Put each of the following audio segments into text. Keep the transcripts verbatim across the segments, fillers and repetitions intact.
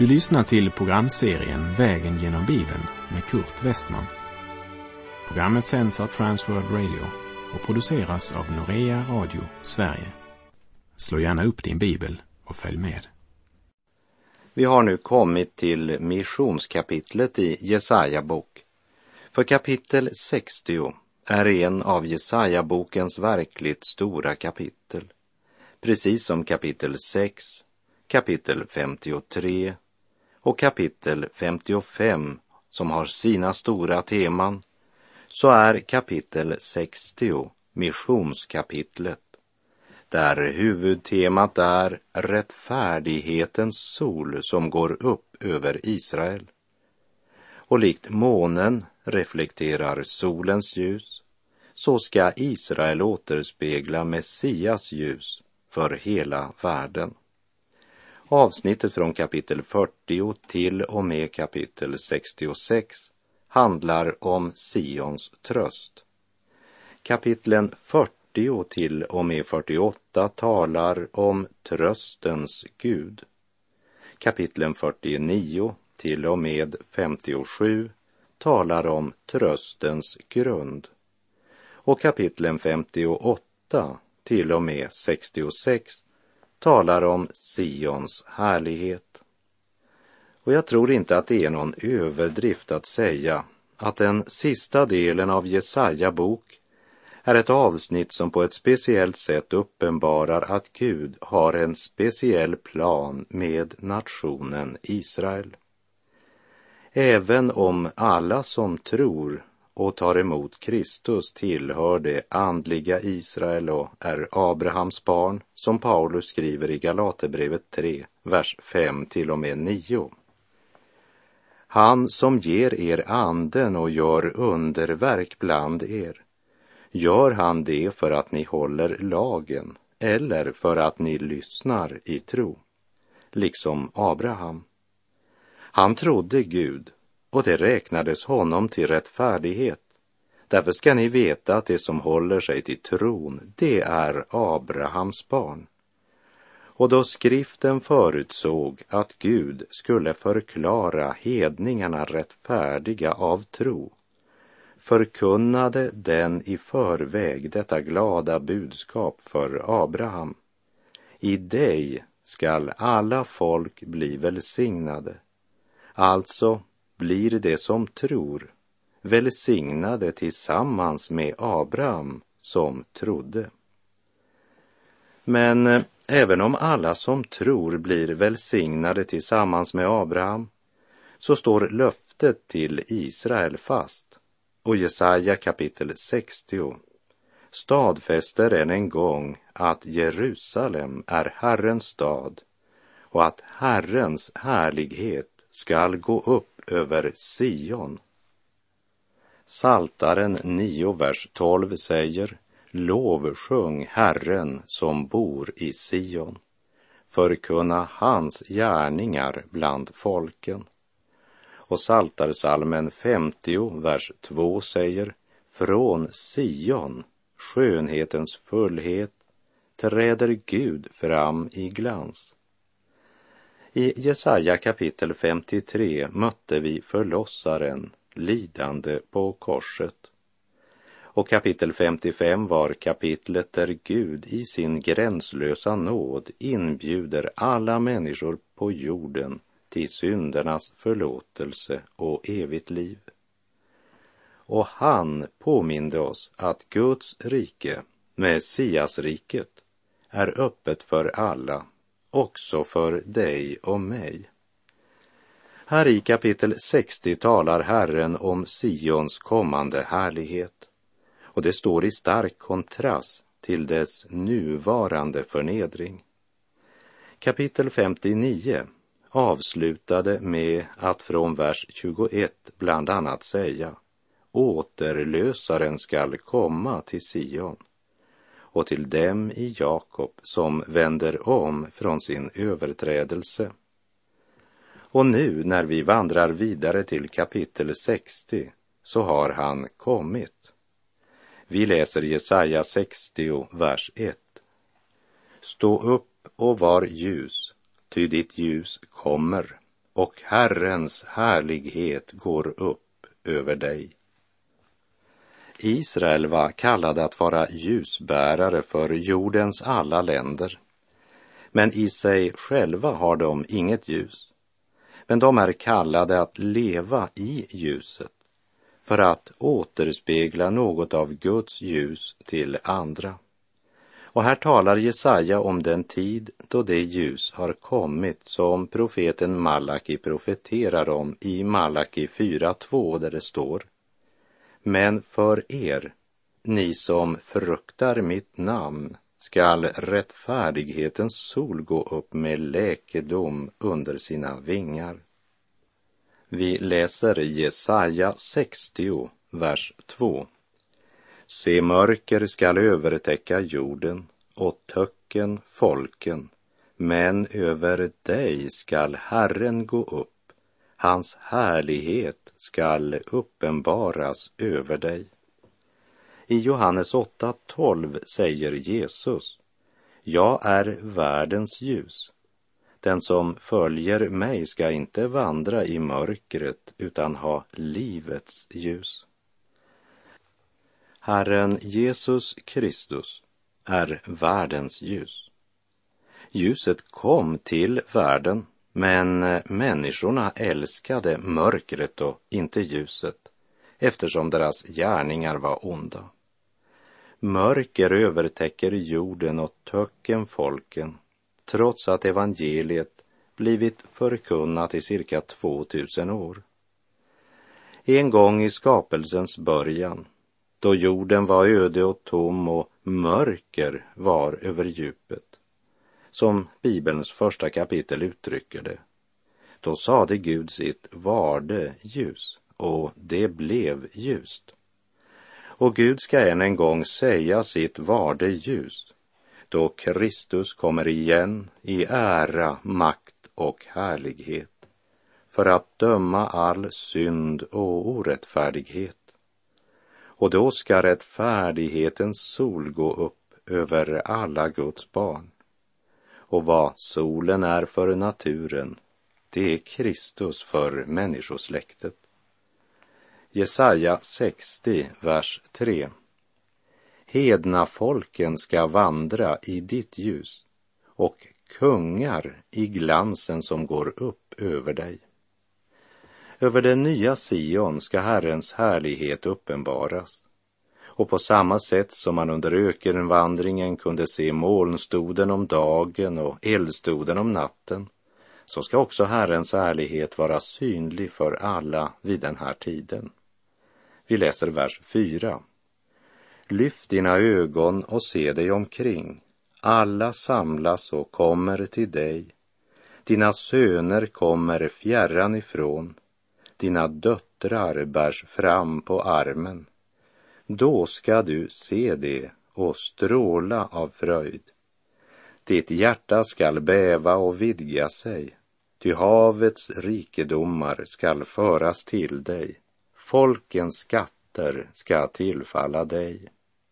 Du lyssnar till programserien Vägen genom Bibeln med Kurt Westman. Programmet sänds av Transworld Radio och produceras av Norea Radio Sverige. Slå gärna upp din bibel och följ med. Vi har nu kommit till missionskapitlet i Jesaja bok. För kapitel sextio är en av Jesaja bokens verkligt stora kapitel. Precis som kapitel sex, kapitel femtiotre och kapitel femtiofem som har sina stora teman, så är kapitel sextio missionskapitlet, där huvudtemat är rättfärdighetens sol som går upp över Israel. Och likt månen reflekterar solens ljus, så ska Israel återspegla Messias ljus för hela världen. Avsnittet från kapitel fyrtio till och med kapitel sextiosex handlar om Sions tröst. Kapitlen fyrtio till och med fyrtioåtta talar om tröstens Gud. Kapitlen fyrtionio till och med femtiosju talar om tröstens grund. Och kapitlen femtioåtta till och med sextiosex talar om Sions härlighet. Och jag tror inte att det är någon överdrift att säga att den sista delen av Jesaja bok är ett avsnitt som på ett speciellt sätt uppenbarar att Gud har en speciell plan med nationen Israel. Även om alla som tror och tar emot Kristus tillhör det andliga Israel och är Abrahams barn, som Paulus skriver i Galaterbrevet tre, vers fem till och med nio. Han som ger er anden och gör underverk bland er, gör han det för att ni håller lagen eller för att ni lyssnar i tro, liksom Abraham. Han trodde Gud, och det räknades honom till rättfärdighet. Därför ska ni veta att det som håller sig till tron, det är Abrahams barn. Och då skriften förutsåg att Gud skulle förklara hedningarna rättfärdiga av tro, förkunnade den i förväg detta glada budskap för Abraham. I dig skall alla folk bli välsignade. Alltså blir det som tror välsignade tillsammans med Abraham som trodde. Men även om alla som tror blir välsignade tillsammans med Abraham, så står löftet till Israel fast. Och Jesaja kapitel sextio stadfäster än en gång att Jerusalem är Herrens stad och att Herrens härlighet skall gå upp över Sion. Psaltaren nio, vers tolv säger: lovsjung Herren som bor i Sion, förkunna hans gärningar bland folken. Och Psaltarpsalmen femtio, vers två säger: från Sion, skönhetens fullhet, träder Gud fram i glans. I Jesaja kapitel femtiotre mötte vi förlossaren lidande på korset. Och kapitel femtiofem var kapitlet där Gud i sin gränslösa nåd inbjuder alla människor på jorden till syndernas förlåtelse och evigt liv. Och han påminde oss att Guds rike, Messiasriket, är öppet för alla, också för dig och mig. Här i kapitel sextio talar Herren om Sions kommande härlighet, och det står i stark kontrast till dess nuvarande förnedring. Kapitel femtionio avslutade med att från vers tjugoett bland annat säga: återlösaren skall komma till Sion och till dem i Jakob som vänder om från sin överträdelse. Och nu när vi vandrar vidare till kapitel sextio så har han kommit. Vi läser Jesaja sextio, vers ett. Stå upp och var ljus, ty ditt ljus kommer, och Herrens härlighet går upp över dig. Israel var kallad att vara ljusbärare för jordens alla länder. Men i sig själva har de inget ljus. Men de är kallade att leva i ljuset för att återspegla något av Guds ljus till andra. Och här talar Jesaja om den tid då det ljus har kommit som profeten Malaki profeterar om i Malaki fyra två, där det står: Men för er, ni som fruktar mitt namn, skall rättfärdighetens sol gå upp med läkedom under sina vingar. Vi läser i Jesaja sextio, vers två. Se, mörker skall övertäcka jorden och töcken folken, men över dig skall Herren gå upp, hans härlighet skall uppenbaras över dig. I Johannes åtta tolv säger Jesus: Jag är världens ljus. Den som följer mig ska inte vandra i mörkret utan ha livets ljus. Herren Jesus Kristus är världens ljus. Ljuset kom till världen, men människorna älskade mörkret och inte ljuset, eftersom deras gärningar var onda. Mörker övertäcker jorden och töcken folken, trots att evangeliet blivit förkunnat i cirka tvåtusen år. En gång i skapelsens början, då jorden var öde och tom och mörker var över djupet, som Bibelns första kapitel uttrycker det, då sade Gud sitt: varde ljus, och det blev ljust. Och Gud ska än en gång säga sitt varde ljus, då Kristus kommer igen i ära, makt och härlighet, för att döma all synd och orättfärdighet. Och då ska rättfärdighetens sol gå upp över alla Guds barn. Och vad solen är för naturen, det är Kristus för människosläktet. Jesaja sextio, vers tre. Hedna folken ska vandra i ditt ljus, och kungar i glansen som går upp över dig. Över den nya Sion ska Herrens härlighet uppenbaras. Och på samma sätt som man under ökenvandringen kunde se molnstoden om dagen och eldstoden om natten, så ska också Herrens härlighet vara synlig för alla vid den här tiden. Vi läser vers fyra. Lyft dina ögon och se dig omkring. Alla samlas och kommer till dig. Dina söner kommer fjärran ifrån. Dina döttrar bärs fram på armen. Då ska du se det och stråla av fröjd. Ditt hjärta skall bäva och vidga sig, ty havets rikedomar skall föras till dig. Folkens skatter ska tillfalla dig.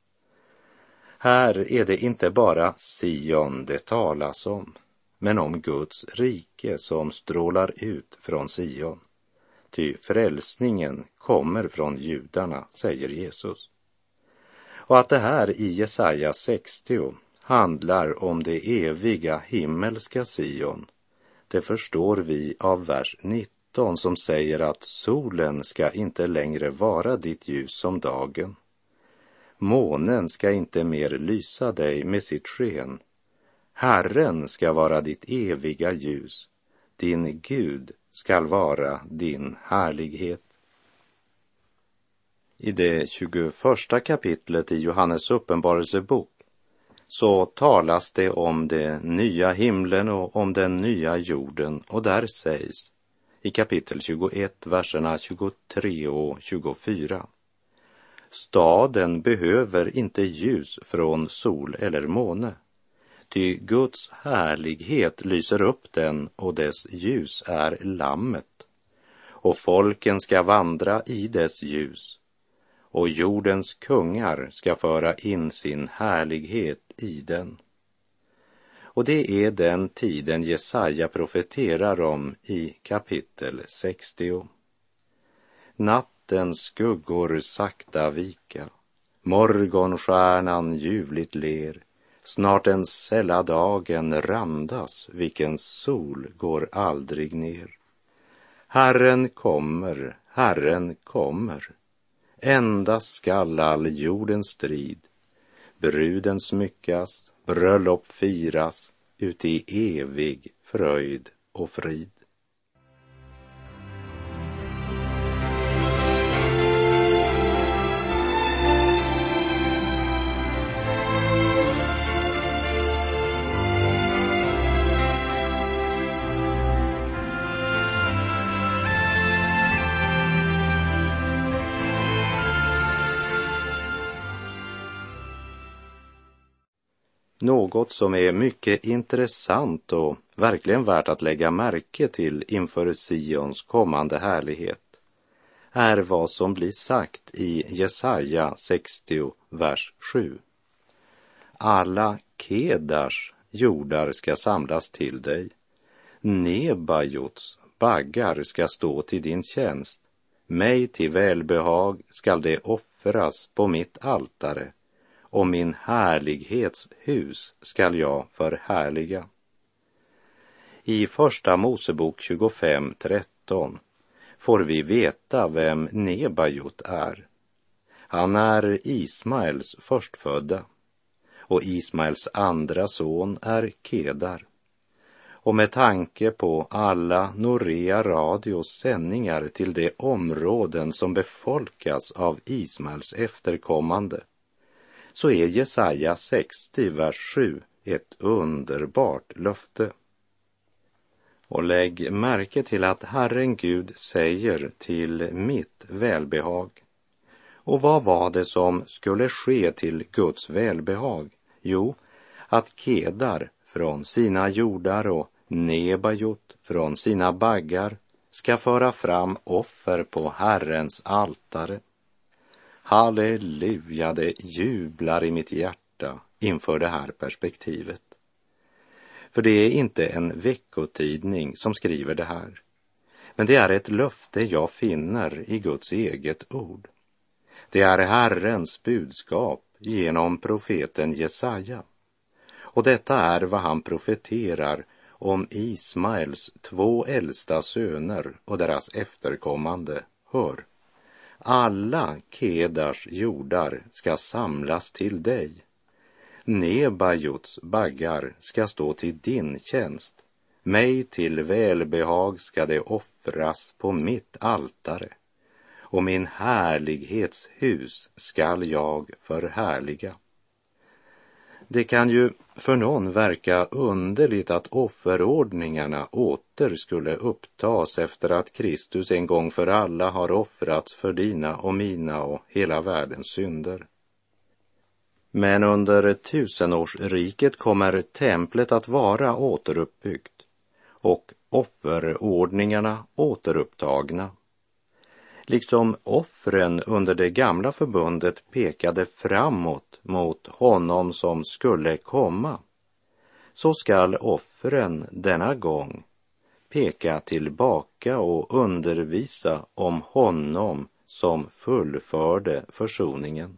Här är det inte bara Sion det talas om, men om Guds rike som strålar ut från Sion. Ty frälsningen kommer från judarna, säger Jesus. Och att det här i Jesaja sextio handlar om det eviga himmelska Sion, det förstår vi av vers nitton, som säger att solen ska inte längre vara ditt ljus som dagen. Månen ska inte mer lysa dig med sitt sken. Herren ska vara ditt eviga ljus. Din Gud skall vara din härlighet. I det tjugoförsta kapitlet i Johannes uppenbarelsebok så talas det om det nya himlen och om den nya jorden, och där sägs i kapitel tjugoett, verserna tjugotre och tjugofyra. Staden behöver inte ljus från sol eller måne, ty Guds härlighet lyser upp den och dess ljus är lammet. Och folken ska vandra i dess ljus, och jordens kungar ska föra in sin härlighet i den. Och det är den tiden Jesaja profeterar om i kapitel sextio. Nattens skuggor sakta vika, morgonstjärnan ljuvligt ler, snart den sälla dagen randas, vilken sol går aldrig ner. Herren kommer, Herren kommer, endast skall all jordens strid, bruden smyckas, bröllop firas, ut i evig fröjd och frid. Något som är mycket intressant och verkligen värt att lägga märke till inför Sions kommande härlighet är vad som blir sagt i Jesaja sextio, vers sju. Alla Kedars jordar ska samlas till dig, Nebajots baggar ska stå till din tjänst, mig till välbehag skall det offras på mitt altare, och min härlighetshus skall jag förhärliga. I första Mosebok tjugofem tretton får vi veta vem Nebajot är. Han är Ismaels förstfödda, och Ismaels andra son är Kedar. Och med tanke på alla Norea radios sändningar till de områden som befolkas av Ismaels efterkommande, så är Jesaja sextio, vers sju ett underbart löfte. Och lägg märke till att Herren Gud säger till mitt välbehag. Och vad var det som skulle ske till Guds välbehag? Jo, att Kedar från sina jordar och Nebajot från sina baggar ska föra fram offer på Herrens altare. Halleluja, det jublar i mitt hjärta inför det här perspektivet. För det är inte en veckotidning som skriver det här, men det är ett löfte jag finner i Guds eget ord. Det är Herrens budskap genom profeten Jesaja. Och detta är vad han profeterar om Ismaels två äldsta söner och deras efterkommande. Hör! Alla Kedars jordar ska samlas till dig. Nebajots baggar ska stå till din tjänst. Mig till välbehag ska det offras på mitt altare. Och min härlighetshus skall jag förhärliga. Det kan ju för någon verka underligt att offerordningarna åter skulle upptas efter att Kristus en gång för alla har offrats för dina och mina och hela världens synder. Men under tusenårsriket kommer templet att vara återuppbyggt och offerordningarna återupptagna. Liksom offren under det gamla förbundet pekade framåt mot honom som skulle komma, så skall offren denna gång peka tillbaka och undervisa om honom som fullförde försoningen.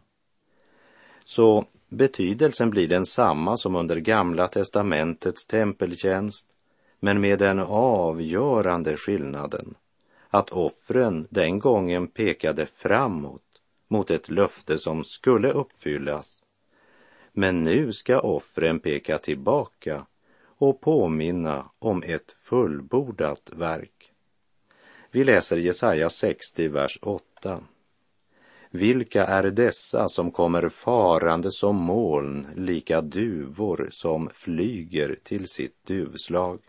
Så betydelsen blir densamma som under Gamla testamentets tempeltjänst, men med den avgörande skillnaden att offren den gången pekade framåt mot ett löfte som skulle uppfyllas. Men nu ska offren peka tillbaka och påminna om ett fullbordat verk. Vi läser Jesaja sextio, vers åtta. Vilka är dessa som kommer farande som moln, lika duvor som flyger till sitt duvslag?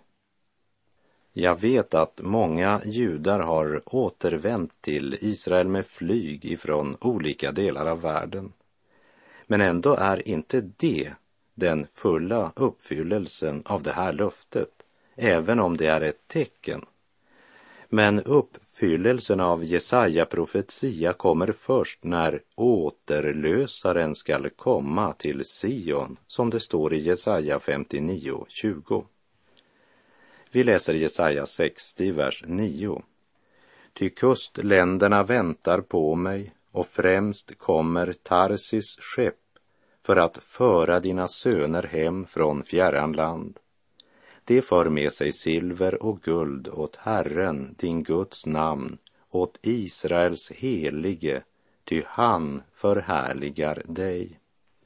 Jag vet att många judar har återvänt till Israel med flyg ifrån olika delar av världen. Men ändå är inte det den fulla uppfyllelsen av det här löftet, även om det är ett tecken. Men uppfyllelsen uppfyllelsen av Jesaja profetia kommer först när återlösaren skall komma till Sion, som det står i Jesaja femtionio tjugo. Vi läser Jesaja sextio, vers nio. Ty kustländerna väntar på mig, och främst kommer Tarsis skepp för att föra dina söner hem från fjärran land. Det för med sig silver och guld åt Herren, din Guds namn, åt Israels helige, ty han förhärligar dig.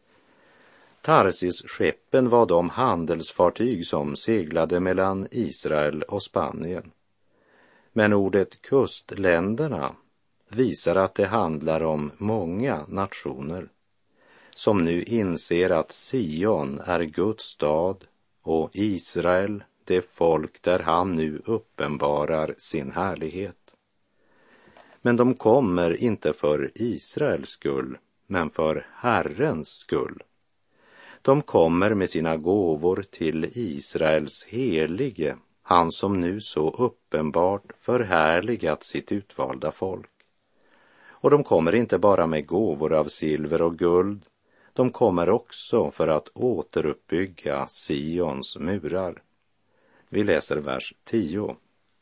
Tarsis-skeppen var de handelsfartyg som seglade mellan Israel och Spanien. Men ordet kustländerna visar att det handlar om många nationer som nu inser att Sion är Guds stad och Israel det folk där han nu uppenbarar sin härlighet. Men de kommer inte för Israels skull, men för Herrens skull. De kommer med sina gåvor till Israels helige, han som nu så uppenbart förhärligat sitt utvalda folk. Och de kommer inte bara med gåvor av silver och guld, de kommer också för att återuppbygga Sions murar. Vi läser vers tio.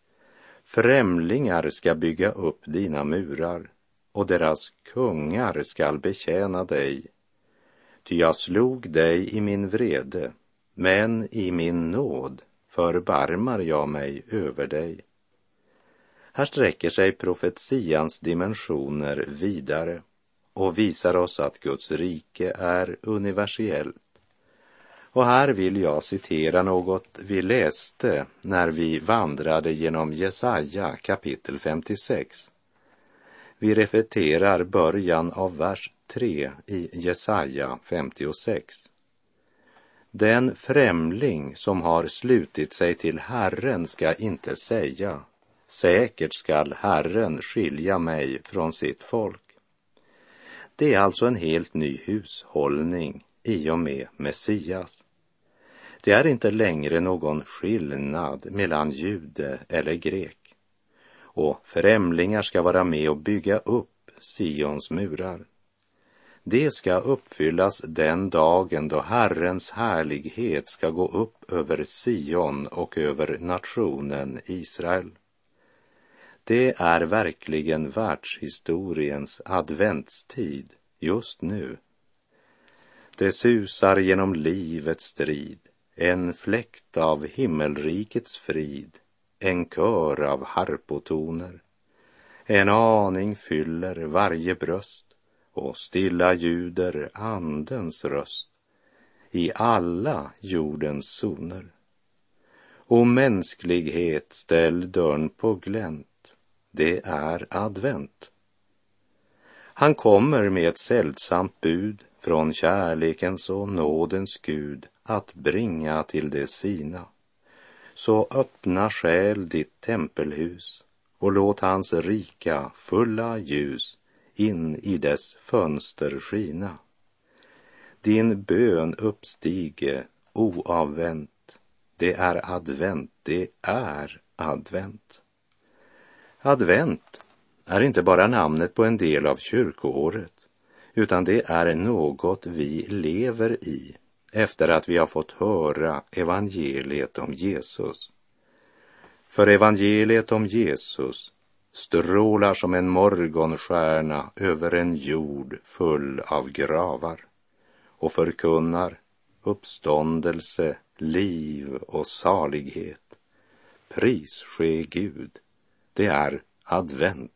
Främlingar ska bygga upp dina murar, och deras kungar skall betjäna dig. Ty jag slog dig i min vrede, men i min nåd förbarmar jag mig över dig. Här sträcker sig profetians dimensioner vidare och visar oss att Guds rike är universellt. Och här vill jag citera något vi läste när vi vandrade genom Jesaja kapitel femtiosex. Vi repeterar början av vers tre i Jesaja femtiosex. Den främling som har slutit sig till Herren ska inte säga, säkert skall Herren skilja mig från sitt folk. Det är alltså en helt ny hushållning i och med Messias. Det är inte längre någon skillnad mellan jude eller grek. Och främlingar ska vara med och bygga upp Sions murar. Det ska uppfyllas den dagen då Herrens härlighet ska gå upp över Sion och över nationen Israel. Det är verkligen världshistoriens adventstid just nu. Det susar genom livets strid, en fläkt av himmelrikets frid, en kör av harpotoner. En aning fyller varje bröst och stilla ljuder andens röst i alla jordens zoner. Och mänsklighet ställ dörren på glänt. Det är advent. Han kommer med ett sällsamt bud från kärlekens och nådens Gud att bringa till det sina. Så öppna själ ditt tempelhus och låt hans rika fulla ljus in i dess fönster skina. Din bön uppstige oavvänt. Det är advent, det är advent. Advent är inte bara namnet på en del av kyrkoåret, utan det är något vi lever i efter att vi har fått höra evangeliet om Jesus. För evangeliet om Jesus strålar som en morgonstjärna över en jord full av gravar och förkunnar uppståndelse, liv och salighet. Pris ske Gud. Det är advent.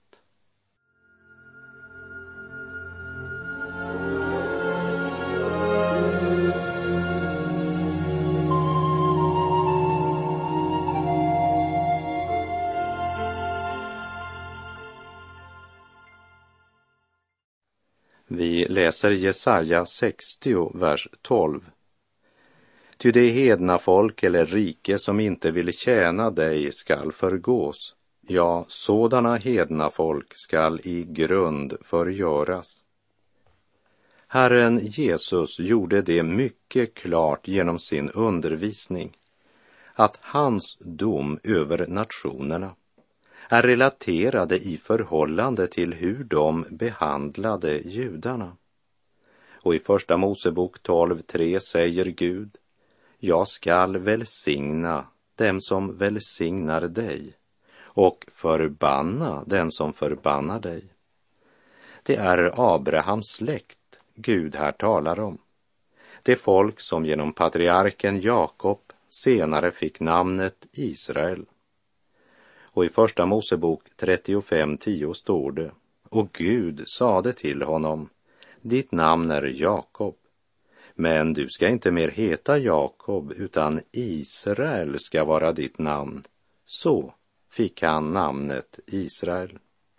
Vi läser Jesaja sextio, vers tolv. Ty det hedna folk eller rike som inte vill tjäna dig skall förgås. Ja, sådana hedna folk skall i grund förgöras. Herren Jesus gjorde det mycket klart genom sin undervisning att hans dom över nationerna är relaterade i förhållande till hur de behandlade judarna. Och i första Mosebok tolv tre säger Gud: jag skall välsigna dem som välsignar dig och förbanna den som förbannar dig. Det är Abrahams släkt Gud här talar om. Det folk som genom patriarken Jakob senare fick namnet Israel. Och i första Mosebok trettiofem tio står det: och Gud sade till honom: ditt namn är Jakob, men du ska inte mer heta Jakob, utan Israel ska vara ditt namn. Så fick han namnet Israel.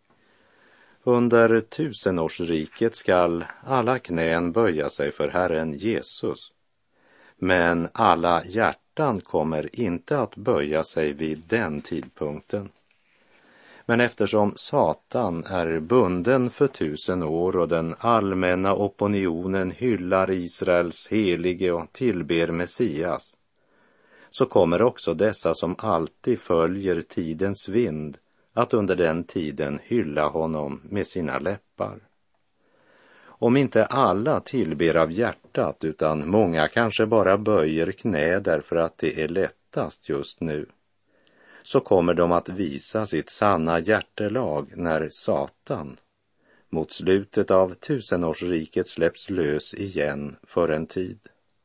Under tusenårsriket skall alla knän böja sig för Herren Jesus, men alla hjärtan kommer inte att böja sig vid den tidpunkten. Men eftersom Satan är bunden för tusen år och den allmänna opinionen hyllar Israels helige och tillber Messias, så kommer också dessa som alltid följer tidens vind att under den tiden hylla honom med sina läppar. Om inte alla tillber av hjärtat, utan många kanske bara böjer knä därför att det är lättast just nu, så kommer de att visa sitt sanna hjärtelag när Satan mot slutet av tusenårsriket släpps lös igen för en tid.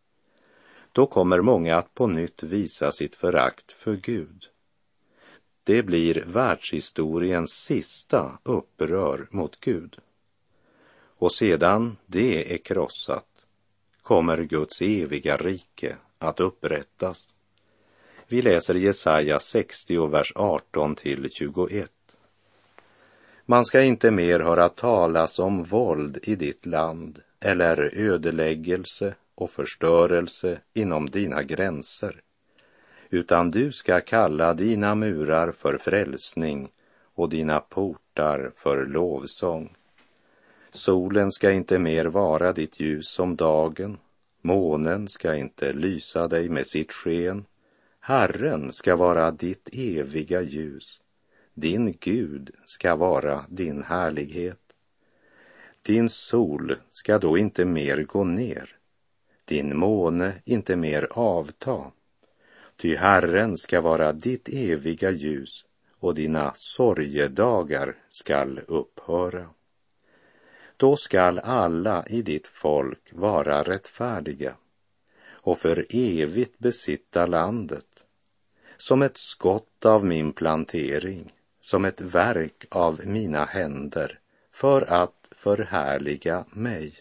Då kommer många att på nytt visa sitt förakt för Gud. Det blir världshistoriens sista upprör mot Gud. Och sedan det är krossat kommer Guds eviga rike att upprättas. Vi läser Jesaja sextio, vers arton till tjugoett. Man ska inte mer höra talas om våld i ditt land eller ödeläggelse och förstörelse inom dina gränser, utan du ska kalla dina murar för frälsning och dina portar för lovsång. Solen ska inte mer vara ditt ljus som dagen, månen ska inte lysa dig med sitt sken. Herren ska vara ditt eviga ljus, din Gud ska vara din härlighet. Din sol ska då inte mer gå ner, din måne inte mer avta, ty Herren ska vara ditt eviga ljus och dina sorgedagar skall upphöra. Då skall alla i ditt folk vara rättfärdiga och för evigt besitta landet, som ett skott av min plantering, som ett verk av mina händer, för att förhärliga mig.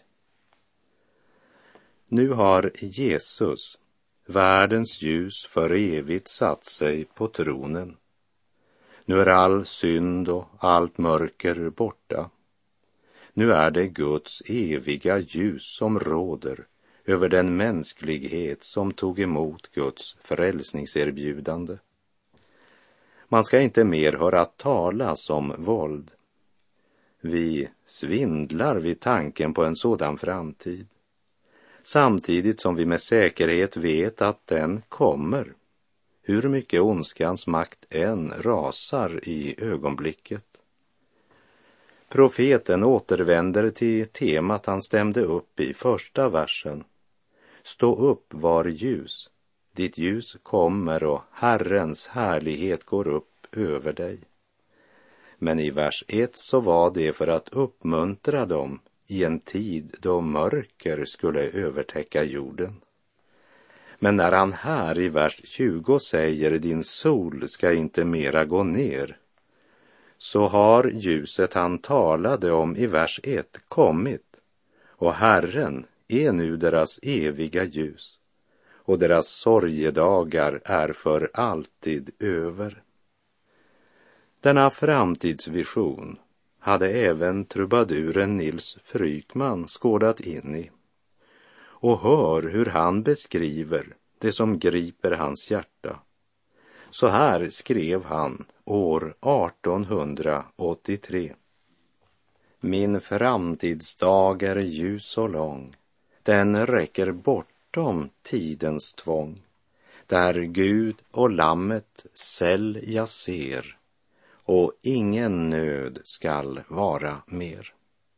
Nu har Jesus, världens ljus, för evigt satt sig på tronen. Nu är all synd och allt mörker borta. Nu är det Guds eviga ljus som råder över den mänsklighet som tog emot Guds frälsningserbjudande. Man ska inte mer höra talas om våld. Vi svindlar vid tanken på en sådan framtid, samtidigt som vi med säkerhet vet att den kommer, hur mycket ondskans makt än rasar i ögonblicket. Profeten återvänder till temat han stämde upp i första versen. Stå upp, var ljus, ditt ljus kommer och Herrens härlighet går upp över dig. Men i vers ett så var det för att uppmuntra dem i en tid då mörker skulle övertäcka jorden. Men när han här i vers tjugo säger din sol ska inte mera gå ner, så har ljuset han talade om i vers ett kommit, och Herren är nu deras eviga ljus, och deras sorgedagar är för alltid över. Denna framtidsvision hade även trubaduren Nils Frykman skådat in i, och hör hur han beskriver det som griper hans hjärta. Så här skrev han år artonhundraåttiotre. Min framtidsdag är ljus och lång, den räcker bortom tidens tvång. Där Gud och lammet säll jag ser, och ingen nöd skall vara mer.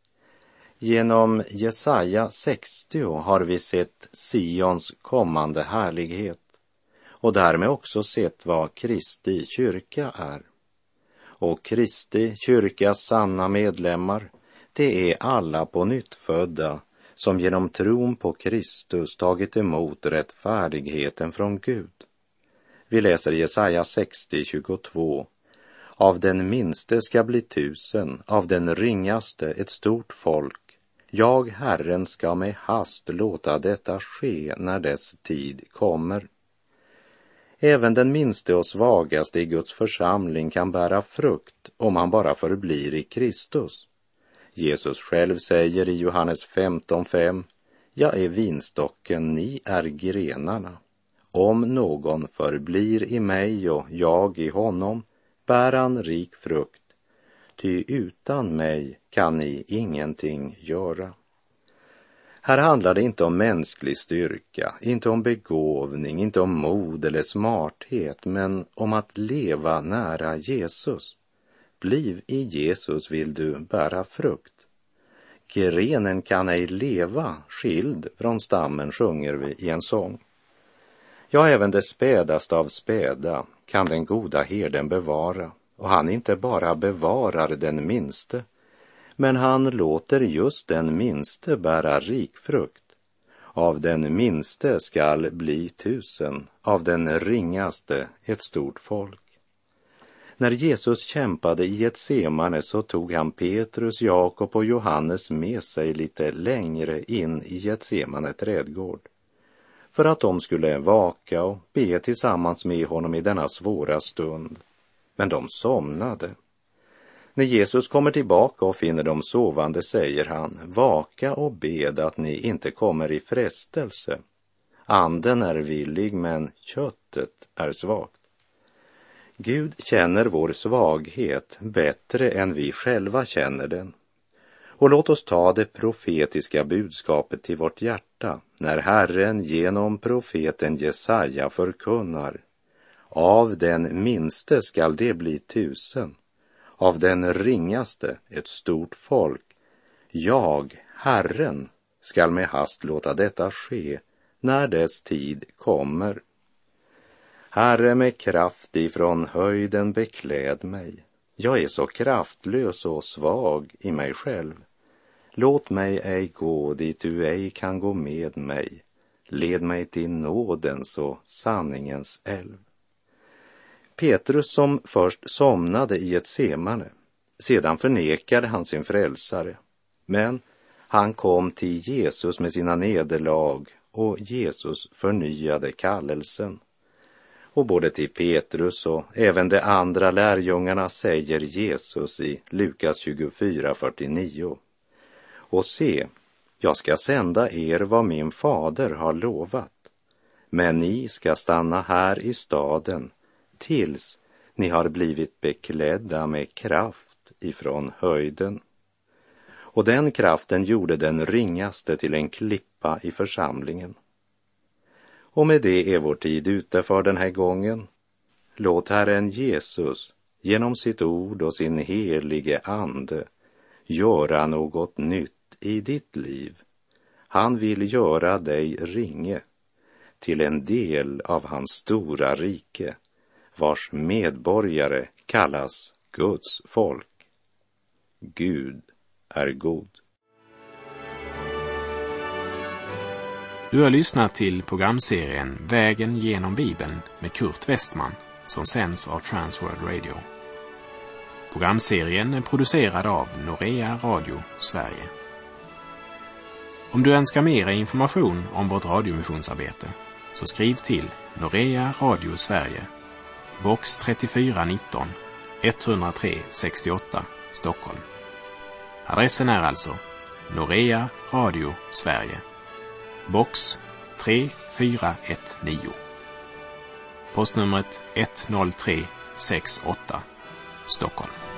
Genom Jesaja sextio har vi sett Sions kommande härlighet och därmed också sett vad Kristi kyrka är. Och Kristi kyrkas sanna medlemmar, det är alla på nytt födda som genom tron på Kristus tagit emot rättfärdigheten från Gud. Vi läser Jesaja sextio tjugotvå. Av den minste ska bli tusen, av den ringaste ett stort folk. Jag, Herren, ska med hast låta detta ske när dess tid kommer. Även den minste och svagaste i Guds församling kan bära frukt om han bara förblir i Kristus. Jesus själv säger i Johannes femton fem, jag är vinstocken, ni är grenarna. Om någon förblir i mig och jag i honom, bär han rik frukt, ty utan mig kan ni ingenting göra. Här handlar det inte om mänsklig styrka, inte om begåvning, inte om mod eller smarthet, men om att leva nära Jesus. Bliv i Jesus vill du bära frukt. Grenen kan ej leva skild från stammen, sjunger vi i en sång. Ja, även det spädaste av späda kan den goda herden bevara, och han inte bara bevarar den minste, men han låter just den minste bära rik frukt. Av den minste skall bli tusen, av den ringaste ett stort folk. När Jesus kämpade i Getsemane så tog han Petrus, Jakob och Johannes med sig lite längre in i Getsemane trädgård, för att de skulle vaka och be tillsammans med honom i denna svåra stund. Men de somnade. När Jesus kommer tillbaka och finner dem sovande säger han, vaka och bed att ni inte kommer i frestelse. Anden är villig, men köttet är svagt. Gud känner vår svaghet bättre än vi själva känner den. Och låt oss ta det profetiska budskapet till vårt hjärta när Herren genom profeten Jesaja förkunnar, av den minste skall det bli tusen, av den ringaste ett stort folk. Jag, Herren, skall med hast låta detta ske när dess tid kommer. Herre, med kraft ifrån höjden bekläd mig. Jag är så kraftlös och svag i mig själv. Låt mig ej gå dit du ej kan gå med mig. Led mig till nådens och sanningens älv. Petrus, som först somnade i Getsemane, sedan förnekade han sin frälsare. Men han kom till Jesus med sina nederlag och Jesus förnyade kallelsen. Och både till Petrus och även de andra lärjungarna säger Jesus i Lukas tjugofyra fyrtionio. Och se, jag ska sända er vad min fader har lovat, men ni ska stanna här i staden tills ni har blivit beklädda med kraft ifrån höjden. Och den kraften gjorde den ringaste till en klippa i församlingen. Och med det är vår tid ute för den här gången. Låt Herren Jesus genom sitt ord och sin helige ande göra något nytt i ditt liv. Han vill göra dig ringe till en del av hans stora rike, vars medborgare kallas Guds folk. Gud är god. Du har lyssnat till programserien Vägen genom Bibeln med Kurt Westman, som sänds av Transworld Radio. Programserien är producerad av Norea Radio Sverige. Om du önskar mer information om vårt radiomissionsarbete så skriv till Norea Radio Sverige, box trettiofyra nitton, etthundratre sextioåtta, Stockholm. Adressen är alltså Norea Radio Sverige, box tre fyra ett nio. Postnumret ett noll tre sex åtta, Stockholm.